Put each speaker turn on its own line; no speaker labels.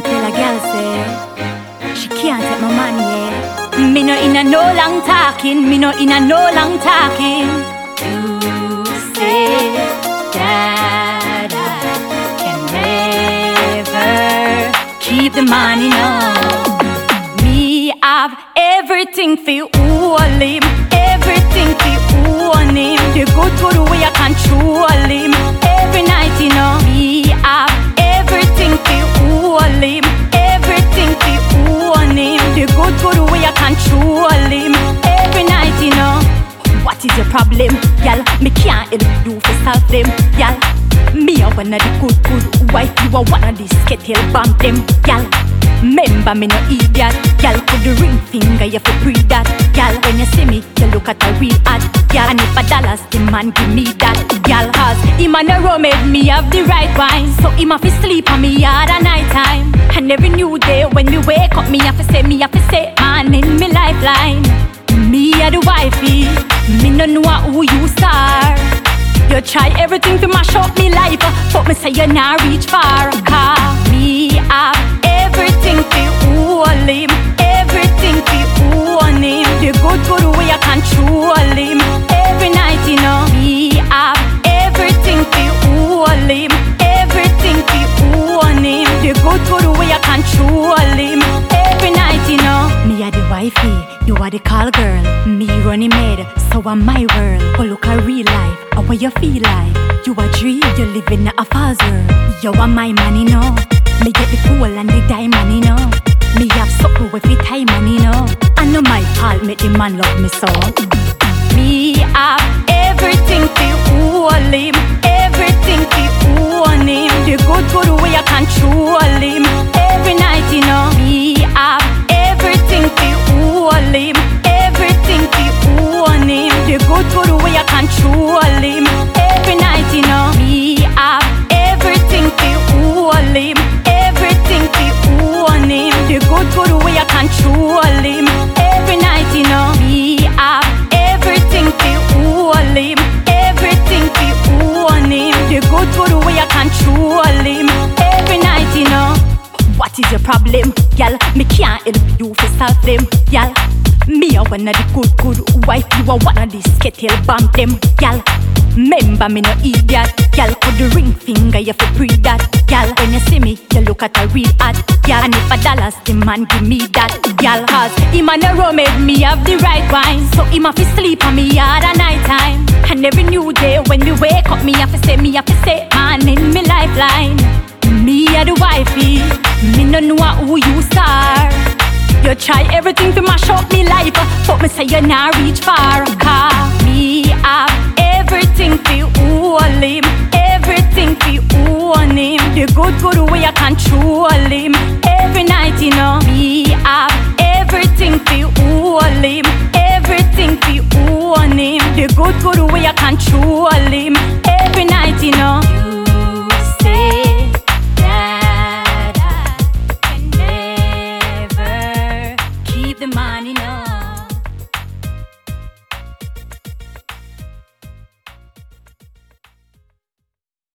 tell a girl say she can't take my money, yeah. Me no in a no long talking, me no in a no long talking. You say that I can never keep the money, no. Me have everything for all him, everything for all him. The good way I control him. Every night, you know, me have everything for all him, everything for all him. The good way I control him. Every night, you know. What is your problem, y'all? Me can't help you for solve them, y'all. Me a one of the good wife, you are one of the skettle bump them, y'all. Remember me no idiot, y'all. Put the ring finger, you fi pre that, y'all. When you see me, you look at a real ad, y'all. And if $1, the man give me that, y'all. Cause him and the rum made me have the right wine, so him have to sleep on me hard at night time. And every new day when me wake up, me have to say, man in me lifeline. Me a the wifey, me no know who you are. You try everything to mash up me life, but me say you not reach far. Cause me have everything for all him, everything for all him. The good way I control him. Every night, you know, me have everything for all him, everything for all him. The good way I control him. Every night, you know, me a the wifey, you are the call girl. Me running mad, so am my world. Oh look a real life, how what you feel like? You a dream, you live in a false world. You are my money, no. Me get the cool and the diamond, you know. Me have something with the time, you know. I know my fault, make the man love me so. Me have everything for all him, everything for all him. The good way I control him. Every night, you know. Me have everything for all him, everything for all him. The good way I control him. Every night, you know. Me have everything for all him, everything for all him. The good way I control him. Every night, you know. Me have everything for all him, everything for all him. The good way I control him. Every night, you know. What is your problem, y'all? Me can't help you for solve them, y'all. Me a one of the good wife, you are one of the skettle bump them, y'all. Remember me no idiot, y'all. Put the ring finger, you fi pre that, y'all. When you see me, you look at a real ad, y'all. And if $1, the man give me that, y'all. Cause him and the rum made me have the right wine, so him have to sleep on me hard at night time. And every new day when me wake up, me have to say, man in me lifeline. Me a the wifey, me no know who you are. You try everything to mash up me life, but me say you not reach far. Cause me have everything for all him, everything for all him. The good way I control him. Every night, you know. Me have everything for all him, everything for all him. The good way I control him. Every night, you know.